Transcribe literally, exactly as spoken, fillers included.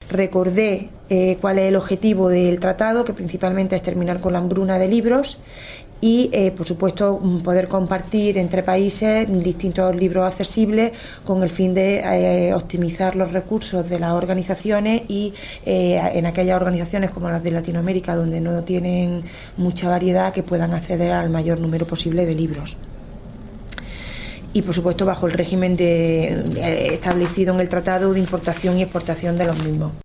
recordé eh, cuál es el objetivo del tratado, que principalmente es terminar con la hambruna de libros y, eh, por supuesto, poder compartir entre países distintos libros accesibles con el fin de eh, optimizar los recursos de las organizaciones y eh, en aquellas organizaciones como las de Latinoamérica, donde no tienen mucha variedad, que puedan acceder al mayor número posible de libros. Y, por supuesto, bajo el régimen de, de, establecido en el tratado de importación y exportación de los mismos.